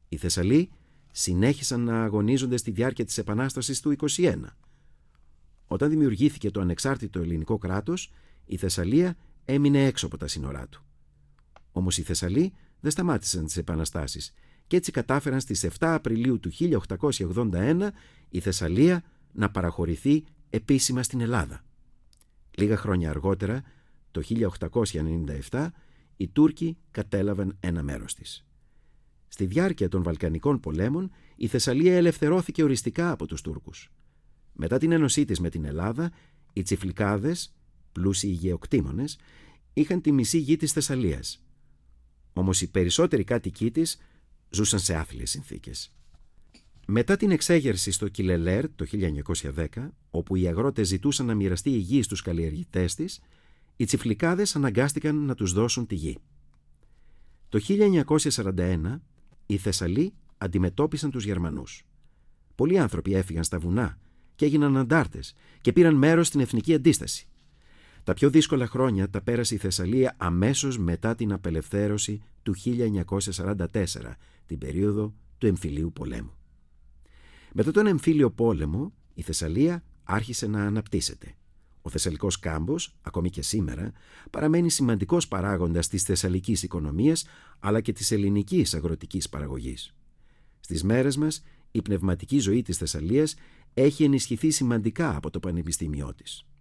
Οι Θεσσαλοί συνέχισαν να αγωνίζονται στη διάρκεια της Επανάστασης του 21. Όταν δημιουργήθηκε το ανεξάρτητο ελληνικό κράτος, η Θεσσαλία έμεινε έξω από τα σύνορά του. Όμως οι Θεσσαλοί δεν σταμάτησαν τις επαναστάσεις και έτσι κατάφεραν στις 7 Απριλίου του 1881 η Θεσσαλία να παραχωρηθεί επίσημα στην Ελλάδα. Λίγα χρόνια αργότερα, το 1897, οι Τούρκοι κατέλαβαν ένα μέρος της. Στη διάρκεια των Βαλκανικών πολέμων, η Θεσσαλία ελευθερώθηκε οριστικά από τους Τούρκους. Μετά την ένωσή της με την Ελλάδα, οι Τσιφλικάδες, πλούσιοι γεωκτήμονες, είχαν τη μισή γη της Θεσσαλίας. Όμως οι περισσότεροι κάτοικοί της ζούσαν σε άθλιες συνθήκες. Μετά την εξέγερση στο Κιλελέρ το 1910, όπου οι αγρότες ζητούσαν να μοιραστεί η γη στους καλλιεργητές της, οι Τσιφλικάδες αναγκάστηκαν να τους δώσουν τη γη. Το 1941 οι Θεσσαλοί αντιμετώπισαν τους Γερμανούς. Πολλοί άνθρωποι έφυγαν στα βουνά και έγιναν αντάρτες και πήραν μέρος στην εθνική αντίσταση. Τα πιο δύσκολα χρόνια τα πέρασε η Θεσσαλία αμέσως μετά την απελευθέρωση του 1944, την περίοδο του εμφυλίου πολέμου. Μετά τον εμφύλιο πόλεμο, η Θεσσαλία άρχισε να αναπτύσσεται. Ο Θεσσαλικός κάμπος, ακόμη και σήμερα, παραμένει σημαντικός παράγοντας της θεσσαλικής οικονομίας, αλλά και της ελληνικής αγροτικής παραγωγής. Στις μέρες μας, η πνευματική ζωή της Θεσσαλίας έχει ενισχυθεί σημαντικά από το πανεπιστήμιό της.